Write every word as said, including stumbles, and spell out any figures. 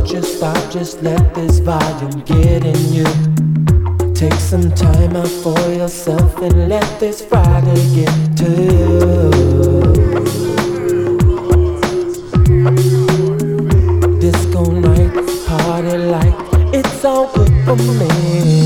Don't you stop, just let this volume get in you. Take some time out for yourself and let this Friday get to you. Disco nights, party like it's all good for me.